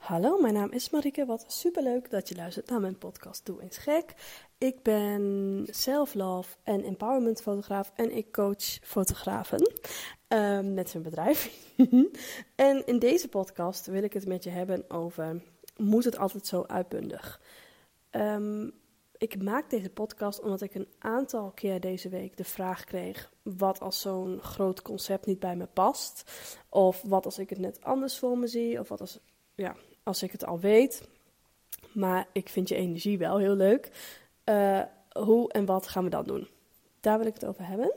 Hallo, mijn naam is Marieke. Wat superleuk dat je luistert naar mijn podcast Doe eens gek. Ik ben self-love en empowerment fotograaf en ik coach fotografen met hun bedrijf. En in deze podcast wil ik het met je hebben over, moet het altijd zo uitbundig? Ik maak deze podcast omdat ik een aantal keer deze week de vraag kreeg, wat als zo'n groot concept niet bij me past? Of wat als ik het net anders voor me zie? Of wat als ik het al weet, maar ik vind je energie wel heel leuk. Hoe en wat gaan we dan doen? Daar wil ik het over hebben.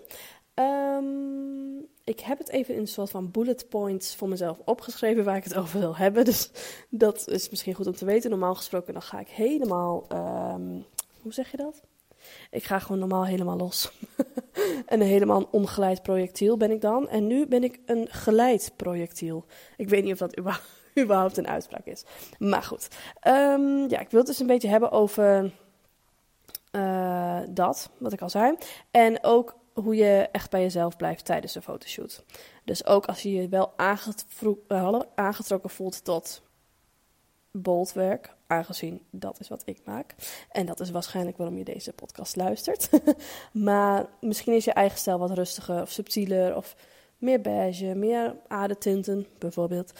Ik heb het even in een soort van bullet points voor mezelf opgeschreven waar ik het over wil hebben. Dus dat is misschien goed om te weten. Normaal gesproken dan ga ik helemaal, hoe zeg je dat? Ik ga gewoon normaal helemaal los. En helemaal een ongeleid projectiel ben ik dan. En nu ben ik een geleid projectiel. Ik weet niet of dat überhaupt een uitspraak is. Maar goed. Ik wil het dus een beetje hebben over dat, wat ik al zei. En ook hoe je echt bij jezelf blijft tijdens een fotoshoot. Dus ook als je je wel aangetrokken voelt tot bold werk, aangezien dat is wat ik maak. En dat is waarschijnlijk waarom je deze podcast luistert. Maar misschien is je eigen stijl wat rustiger of subtieler of meer beige, meer aardetinten bijvoorbeeld.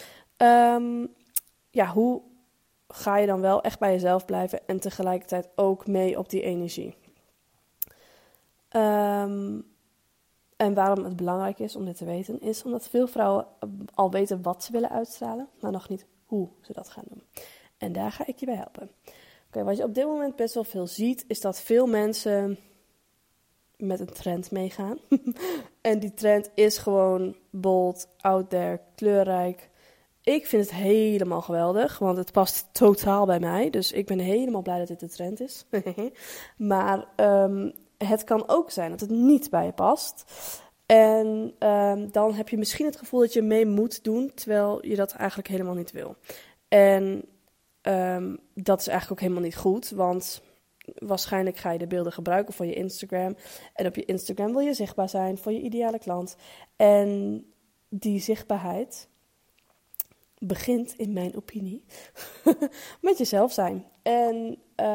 Hoe ga je dan wel echt bij jezelf blijven en tegelijkertijd ook mee op die energie? En waarom het belangrijk is om dit te weten, is omdat veel vrouwen al weten wat ze willen uitstralen, maar nog niet hoe ze dat gaan doen. En daar ga ik je bij helpen. Oké, wat je op dit moment best wel veel ziet, is dat veel mensen met een trend meegaan. En die trend is gewoon bold, out there, kleurrijk. Ik vind het helemaal geweldig, want het past totaal bij mij. Dus ik ben helemaal blij dat dit de trend is. Maar het kan ook zijn dat het niet bij je past. En dan heb je misschien het gevoel dat je mee moet doen, terwijl je dat eigenlijk helemaal niet wil. En dat is eigenlijk ook helemaal niet goed, want waarschijnlijk ga je de beelden gebruiken voor je Instagram. En op je Instagram wil je zichtbaar zijn voor je ideale klant. En die zichtbaarheid begint, in mijn opinie, met jezelf zijn. En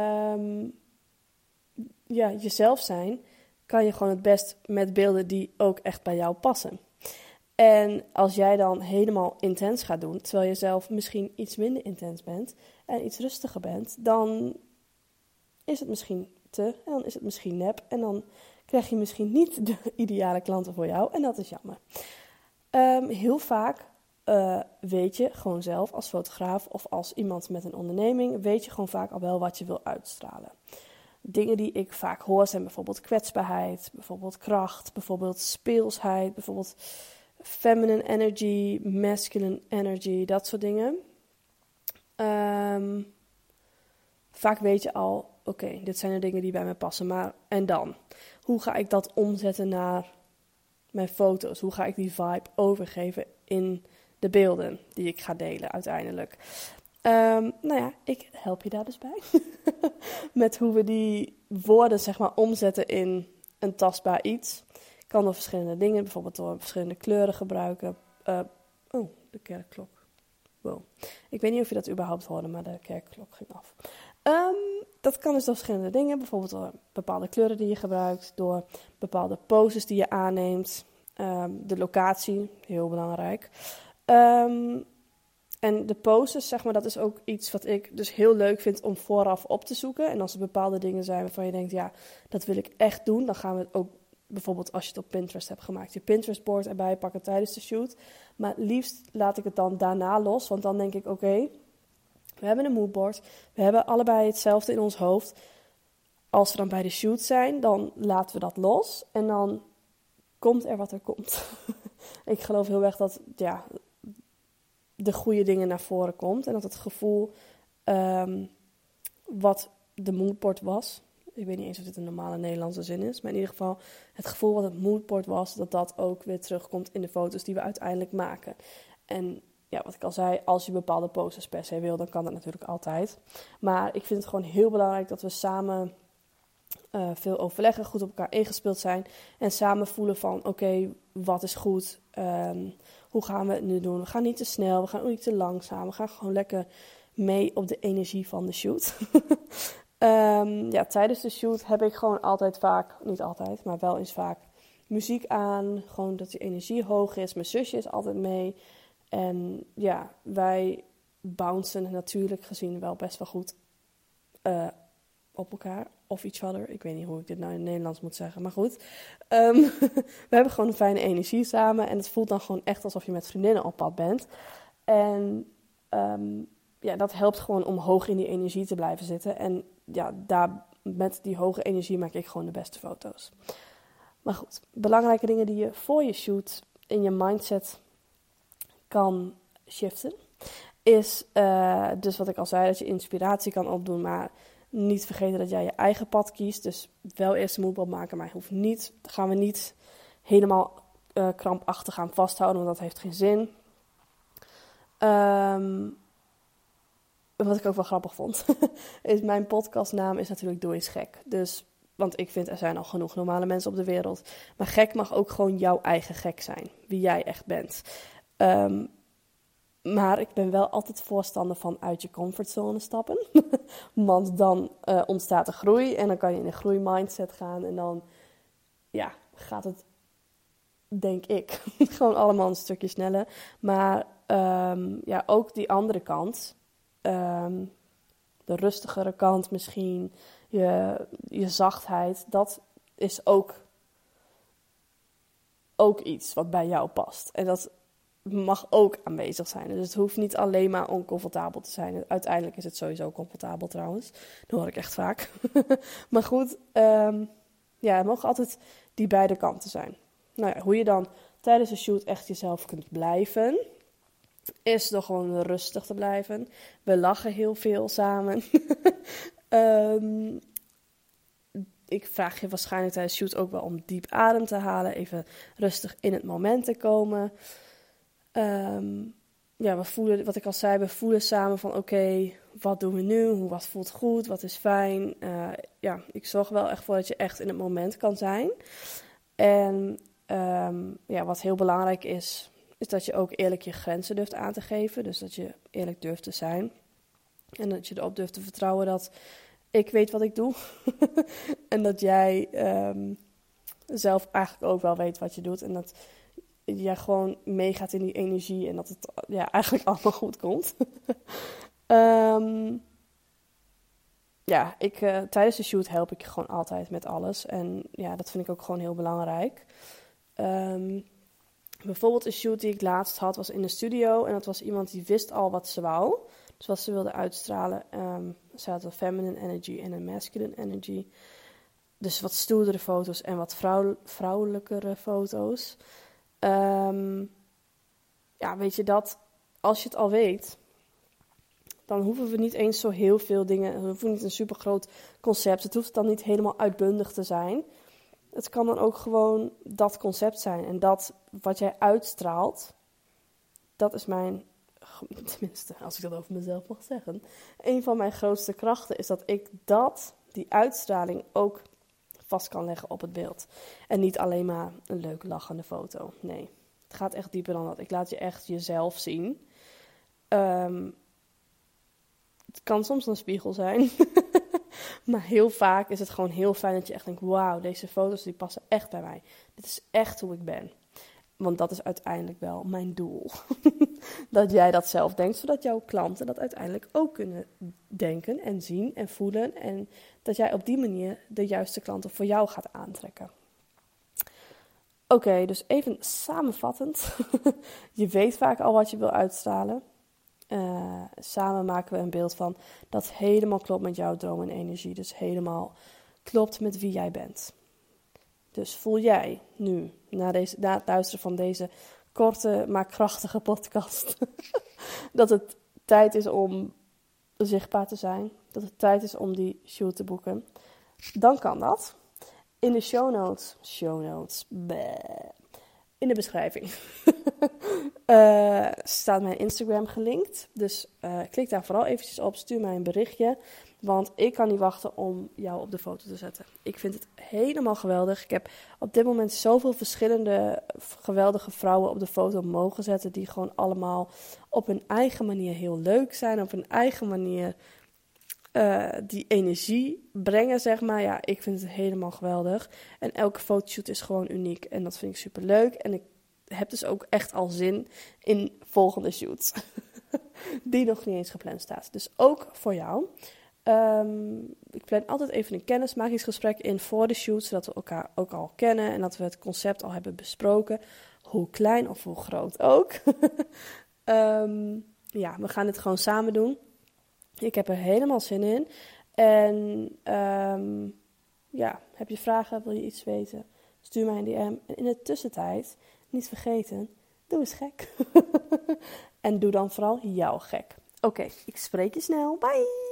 jezelf zijn kan je gewoon het best met beelden die ook echt bij jou passen. En als jij dan helemaal intens gaat doen, terwijl je zelf misschien iets minder intens bent en iets rustiger bent, dan is het misschien en dan is het misschien nep en dan krijg je misschien niet de ideale klanten voor jou en dat is jammer. Heel vaak weet je gewoon zelf als fotograaf of als iemand met een onderneming, weet je gewoon vaak al wel wat je wil uitstralen. Dingen die ik vaak hoor zijn bijvoorbeeld kwetsbaarheid, bijvoorbeeld kracht, bijvoorbeeld speelsheid, bijvoorbeeld feminine energy, masculine energy, dat soort dingen. Vaak weet je al, oké, dit zijn de dingen die bij mij passen, maar en dan? Hoe ga ik dat omzetten naar mijn foto's? Hoe ga ik die vibe overgeven in de beelden die ik ga delen uiteindelijk? Ik help je daar dus bij. Met hoe we die woorden zeg maar omzetten in een tastbaar iets. Kan door verschillende dingen, bijvoorbeeld door verschillende kleuren gebruiken. De kerkklok. Wow. Ik weet niet of je dat überhaupt hoorde, maar de kerkklok ging af. Dat kan dus door verschillende dingen. Bijvoorbeeld door bepaalde kleuren die je gebruikt. Door bepaalde poses die je aanneemt. De locatie, heel belangrijk. En de poses, zeg maar, dat is ook iets wat ik dus heel leuk vind om vooraf op te zoeken. En als er bepaalde dingen zijn waarvan je denkt, ja, dat wil ik echt doen, dan gaan we het ook, bijvoorbeeld als je het op Pinterest hebt gemaakt, je Pinterest-board erbij pakken tijdens de shoot. Maar liefst laat ik het dan daarna los, want dan denk ik, oké, we hebben een moodboard, we hebben allebei hetzelfde in ons hoofd. Als we dan bij de shoot zijn, dan laten we dat los en dan komt er wat er komt. Ik geloof heel erg dat, de goede dingen naar voren komt. En dat het gevoel wat de moodboard was. Ik weet niet eens of dit een normale Nederlandse zin is. Maar in ieder geval het gevoel wat het moodboard was. Dat ook weer terugkomt in de foto's die we uiteindelijk maken. En ja, wat ik al zei. Als je bepaalde poses per se wil. Dan kan dat natuurlijk altijd. Maar ik vind het gewoon heel belangrijk dat we samen Veel overleggen, goed op elkaar ingespeeld zijn. En samen voelen van, oké, wat is goed? Hoe gaan we het nu doen? We gaan niet te snel, we gaan ook niet te langzaam. We gaan gewoon lekker mee op de energie van de shoot. Tijdens de shoot heb ik gewoon altijd vaak, niet altijd, maar wel eens vaak muziek aan. Gewoon dat die energie hoog is. Mijn zusje is altijd mee. En ja, wij bouncen natuurlijk gezien wel best wel goed op elkaar. Of each other. Ik weet niet hoe ik dit nou in het Nederlands moet zeggen. Maar goed. We hebben gewoon een fijne energie samen. En het voelt dan gewoon echt alsof je met vriendinnen op pad bent. En dat helpt gewoon om hoog in die energie te blijven zitten. En ja, met die hoge energie maak ik gewoon de beste foto's. Maar goed, belangrijke dingen die je voor je shoot in je mindset kan shiften. Is dus wat ik al zei, dat je inspiratie kan opdoen. Maar niet vergeten dat jij je eigen pad kiest. Dus wel eerst een moodboard maken, maar gaan we niet helemaal krampachtig gaan vasthouden. Want dat heeft geen zin. Wat ik ook wel grappig vond, is mijn podcastnaam is natuurlijk Doe eens gek. Dus, want ik vind er zijn al genoeg normale mensen op de wereld. Maar gek mag ook gewoon jouw eigen gek zijn. Wie jij echt bent. Maar ik ben wel altijd voorstander van uit je comfortzone stappen. Want dan ontstaat er groei. En dan kan je in een groeimindset gaan. En dan gaat het, denk ik, gewoon allemaal een stukje sneller. Maar ook die andere kant. De rustigere kant misschien. Je zachtheid. Dat is ook iets wat bij jou past. En dat mag ook aanwezig zijn. Dus het hoeft niet alleen maar oncomfortabel te zijn. Uiteindelijk is het sowieso comfortabel trouwens. Dat hoor ik echt vaak. Maar goed, het mogen altijd die beide kanten zijn. Nou ja, hoe je dan tijdens de shoot echt jezelf kunt blijven, is door gewoon rustig te blijven. We lachen heel veel samen. Ik vraag je waarschijnlijk tijdens de shoot ook wel om diep adem te halen. Even rustig in het moment te komen. We voelen, wat ik al zei, we voelen samen van oké, wat doen we nu? Wat voelt goed? Wat is fijn? Ik zorg wel echt voor dat je echt in het moment kan zijn. En wat heel belangrijk is dat je ook eerlijk je grenzen durft aan te geven. Dus dat je eerlijk durft te zijn. En dat je erop durft te vertrouwen dat ik weet wat ik doe. En dat jij zelf eigenlijk ook wel weet wat je doet. En dat jij gewoon meegaat in die energie en dat het eigenlijk allemaal goed komt. Tijdens de shoot help ik je gewoon altijd met alles. En ja, dat vind ik ook gewoon heel belangrijk. Bijvoorbeeld een shoot die ik laatst had was in de studio. En dat was iemand die wist al wat ze wou. Dus wat ze wilde uitstralen. Ze had een feminine energy en een masculine energy. Dus wat stoerdere foto's en wat vrouwelijkere foto's. Weet je dat, als je het al weet, dan hoeven we niet eens zo heel veel dingen, we hoeven niet een super groot concept, het hoeft dan niet helemaal uitbundig te zijn. Het kan dan ook gewoon dat concept zijn en dat wat jij uitstraalt, dat is tenminste als ik dat over mezelf mag zeggen, een van mijn grootste krachten is dat ik die uitstraling ook vast kan leggen op het beeld. En niet alleen maar een leuke lachende foto. Nee, het gaat echt dieper dan dat. Ik laat je echt jezelf zien. Het kan soms een spiegel zijn. Maar heel vaak is het gewoon heel fijn dat je echt denkt, wauw, deze foto's die passen echt bij mij. Dit is echt hoe ik ben. Want dat is uiteindelijk wel mijn doel. Dat jij dat zelf denkt, zodat jouw klanten dat uiteindelijk ook kunnen denken en zien en voelen. En dat jij op die manier de juiste klanten voor jou gaat aantrekken. Oké, dus even samenvattend. Je weet vaak al wat je wil uitstralen. Samen maken we een beeld van dat helemaal klopt met jouw droom en energie. Dus helemaal klopt met wie jij bent. Dus voel jij nu, na het luisteren van deze korte, maar krachtige podcast, dat het tijd is om zichtbaar te zijn. Dat het tijd is om die shoot te boeken. Dan kan dat. In de show notes, In de beschrijving staat mijn Instagram gelinkt. Dus klik daar vooral eventjes op. Stuur mij een berichtje. Want ik kan niet wachten om jou op de foto te zetten. Ik vind het helemaal geweldig. Ik heb op dit moment zoveel verschillende geweldige vrouwen op de foto mogen zetten. Die gewoon allemaal op hun eigen manier heel leuk zijn. Op hun eigen manier die energie brengen, zeg maar. Ja, ik vind het helemaal geweldig. En elke fotoshoot is gewoon uniek. En dat vind ik super leuk. En ik heb dus ook echt al zin in volgende shoots. Die nog niet eens gepland staat. Dus ook voor jou. Ik plan altijd even een kennismakingsgesprek in voor de shoot. Zodat we elkaar ook al kennen. En dat we het concept al hebben besproken. Hoe klein of hoe groot ook. Ja, we gaan het gewoon samen doen. Ik heb er helemaal zin in. En ja, heb je vragen, wil je iets weten? Stuur mij een DM. En in de tussentijd, niet vergeten, doe eens gek. En doe dan vooral jou gek. Oké, ik spreek je snel. Bye!